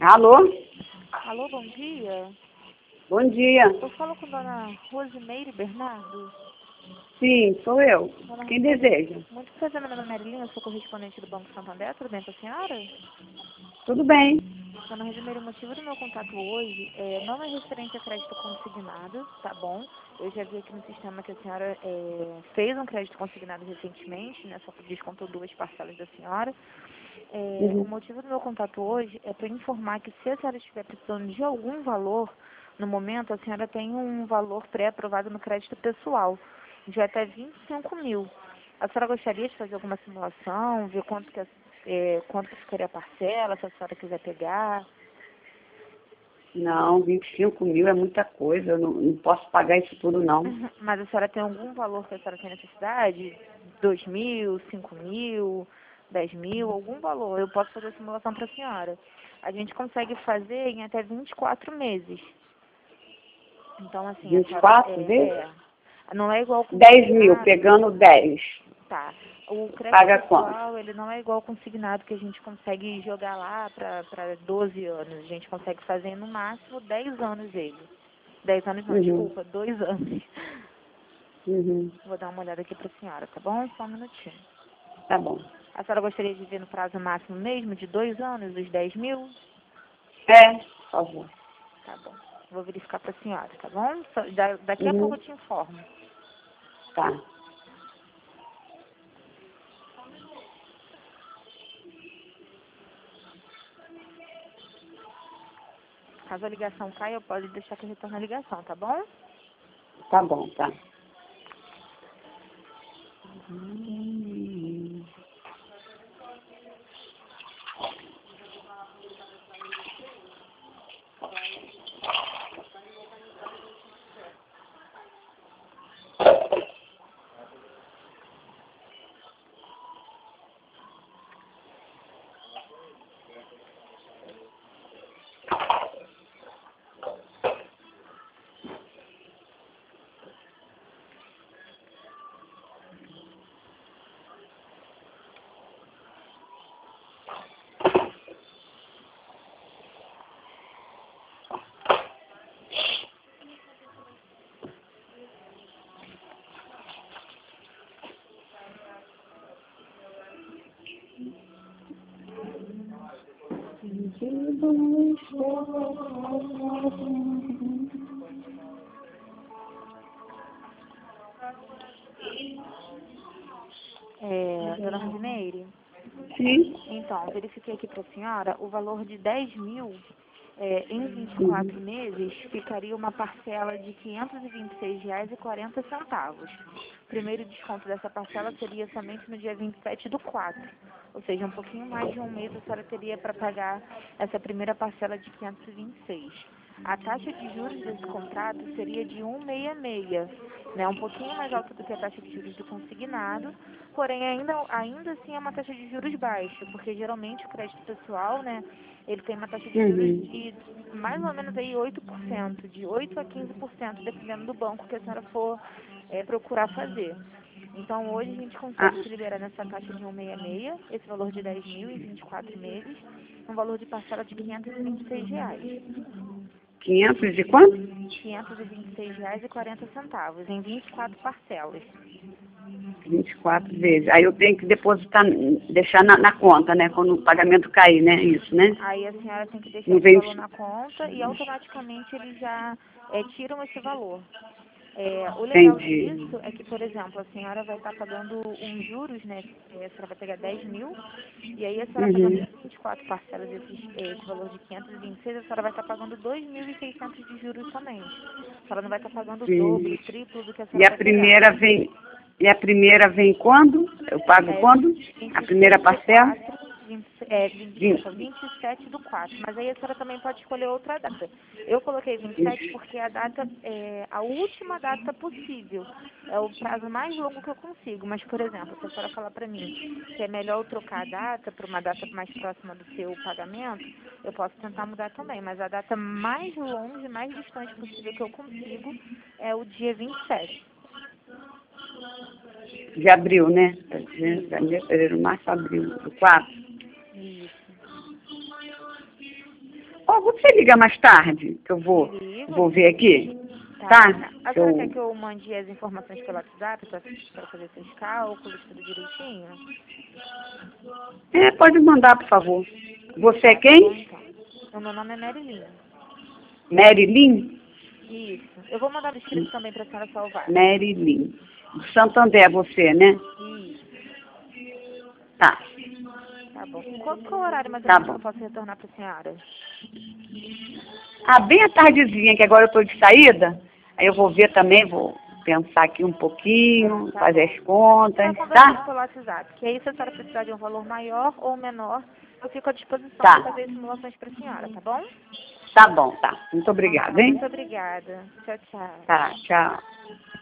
Alô? Alô, bom dia. Bom dia. Eu falo com a dona Rosimeire Bernardo. Sim, sou eu. Dona Quem Rosimeire, deseja? muito prazer, meu nome é Marilina, eu sou correspondente do Banco Santander, tudo bem com a senhora? Tudo bem. Dona Rosimeire, o motivo do meu contato hoje não é referente a crédito consignado, tá bom? Eu já vi aqui no sistema que a senhora fez um crédito consignado recentemente, né? Só descontou 2 parcelas da senhora. O motivo do meu contato hoje é para informar que se a senhora estiver precisando de algum valor, no momento a senhora tem um valor pré-aprovado no crédito pessoal, de até 25 mil. A senhora gostaria de fazer alguma simulação, ver quanto que ficaria a parcela, se a senhora quiser pegar? Não, 25 mil é muita coisa. Eu não posso pagar isso tudo, não. Mas a senhora tem algum valor que a senhora tem necessidade? 2 mil, 5 mil, 10 mil, algum valor. Eu posso fazer a simulação para a senhora. A gente consegue fazer em até 24 meses. Então, assim, a senhora 24 vezes? não é igual com 10 mil, consignado. pegando 10. Tá. O crédito Paga quanto? pessoal, ele não é igual ao consignado que a gente consegue jogar lá para 12 anos. A gente consegue fazer no máximo 10 anos ele. 10 anos não, desculpa, 2 anos. Vou dar uma olhada aqui para a senhora, tá bom? Só um minutinho. Tá bom. A senhora gostaria de ver no prazo máximo mesmo, de 2 anos, os 10 mil? É, por favor. Tá bom. Vou verificar para a senhora, tá bom? Daqui a pouco eu te informo. Tá. Caso a ligação caia, eu posso deixar que eu retorne a ligação, tá bom? Tá bom, tá. Dona Rosimeire? Sim. Então, verifiquei aqui para a senhora, o valor de 10 mil em 24 meses ficaria uma parcela de R$ 526,40. O primeiro desconto dessa parcela seria somente no dia 27/4, ou seja, um pouquinho mais de um mês a senhora teria para pagar essa primeira parcela de 526. A taxa de juros desse contrato seria de 1,66, né, um pouquinho mais alta do que a taxa de juros do consignado, porém ainda assim é uma taxa de juros baixa, porque geralmente o crédito pessoal, né, ele tem uma taxa de juros de mais ou menos aí 8%, de 8 a 15%, dependendo do banco que a senhora for procurar fazer. Então, hoje a gente consegue te liberar nessa taxa de 1,66, esse valor de 10 mil em 24 meses, um valor de parcela de R$ 526. 500 de quanto? R$ 526,40 em 24 parcelas. 24 vezes. Aí eu tenho que depositar, deixar na conta, né? Quando o pagamento cair, né? Isso, né? Aí a senhora tem que deixar Não esse vem. valor na conta e automaticamente eles já tiram esse valor. O legal Entendi. disso é que, por exemplo, a senhora vai estar pagando uns juros, né? A senhora vai pegar 10 mil, e aí a senhora pagando em 24 parcelas esse valor de 526, a senhora vai estar pagando 2.600 de juros somente. A senhora não vai estar pagando o dobro, Sim. o triplo do que a E senhora a vai pegar. primeira vem. E a primeira vem quando? Eu pago quando? A primeira 26 do parcela? 4, Vinte. desculpa, 27 do 4. Mas aí a senhora também pode escolher outra data. Eu coloquei 27 porque a data é a última data possível. É o prazo mais longo que eu consigo. Mas, por exemplo, se a senhora falar para mim que é melhor eu trocar a data para uma data mais próxima do seu pagamento, eu posso tentar mudar também. Mas a data mais longe, mais distante possível que eu consigo é o dia 27. De abril, né? Janeiro, fevereiro, março, abril. Do 4. Isso. Ó, você liga mais tarde, que eu Ligo. vou ver aqui. Tá? A senhora quer que eu mande as informações pelo WhatsApp para fazer seus cálculos, tudo direitinho? Pode mandar, por favor. Você é Bom, quem? então. O meu nome é Marilyn. Marilyn? Isso. Eu vou mandar o escrito também para a senhora salvar. Marilyn. De Santander, você, né? Isso. Tá. Tá bom. Qual que é o horário mais ou Tá menos que bom. eu posso retornar para a senhora? Bem à tardezinha, que agora eu estou de saída. Aí eu vou ver também, vou pensar aqui um pouquinho, Tá fazer bom. as contas, Conversando tá? pelo WhatsApp. Que aí, se a senhora precisar de um valor maior ou menor, eu fico à disposição Tá. para fazer as simulações para a senhora, tá bom? Tá bom, tá. Muito Então, obrigada, tá. hein? Muito obrigada. Tchau, tchau. Tá, tchau.